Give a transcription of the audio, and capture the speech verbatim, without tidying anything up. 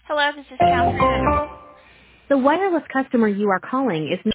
Hello, this is Catherine. The wireless customer you are calling is